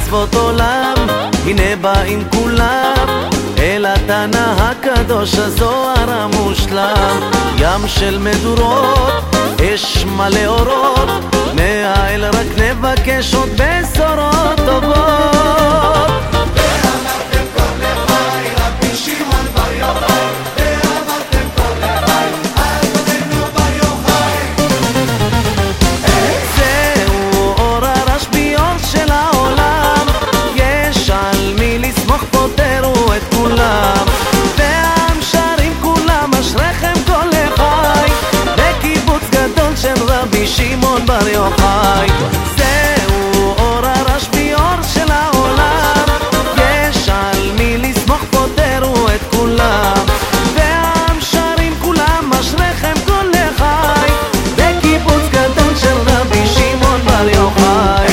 מצוות עולם, הנה באים כולם אל התנא הקדוש, הזוהר המושלם. ים של מדורות, אש מלא אורות, מהאל רק נבקש עוד בשורות טובות. ואמרתם כל לחי, רבי שמעון בר יוחאי, ואמרתם כל לחי, אדוננו בר יוחאי. זהו אור הרשב"י, אור של העולם, יש על מי לסמוך, פותרו את כולם. והעם שרים כולם, אשריכם כל לחי, בקיבוץ גדול של רבי שמעון בר יוחאי. זהו אור הרשב"י, אור של העולם, יש על מי לסמוך, פותרו את כולם. והעם שרים כולם, אשריכם כל לחי, בקיבוץ גדול של רבי שמעון בר יוחאי.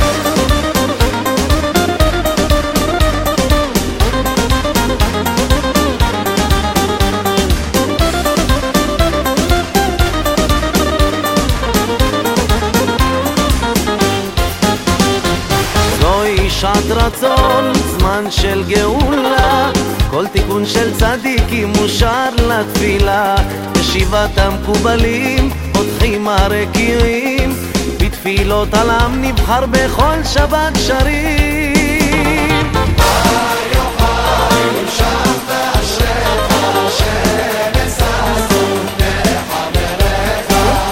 זוהי שעת רצון, זמן של גאולה, כל תיקון של צדיקים מושר לתפילה. ישיבת המקובלים פותחים הרקיעים, בתפילות על עם נבחר בכל שבת שרים. בר יוחאי נמשך באשריך, שבששון לחבריך.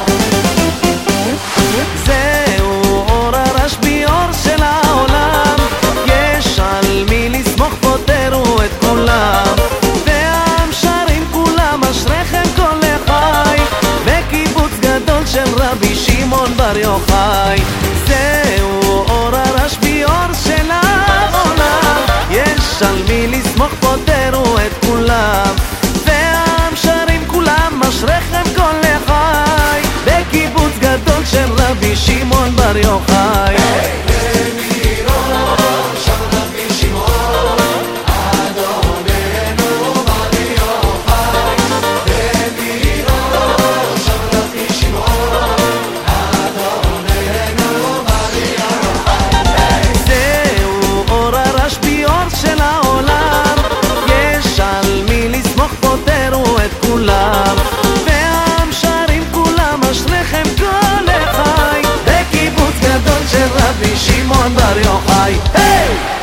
זהו אור הרשב"י, אור של העולם, יש על מי לסמוך, פותרו את כולם. והעם שרים כולם, אשריכם כל לחי, בקיבוץ גדול של רבי שמעון בר יוחאי. זהו אור הרשב"י, אור של העולם, יש על מי לסמוך, פותרו את כולם. והעם שרים כולם, אשריכם כל לחי, בקיבוץ גדול של רבי שמעון בר יוחאי. זהו אור הרשב"י, אור של העולם, יש על מי לסמוך, פותרו את כולם. והעם שרים כולם, אשריכם כל לחי, בקיבוץ גדול של רבי שמעון בר יוחאי.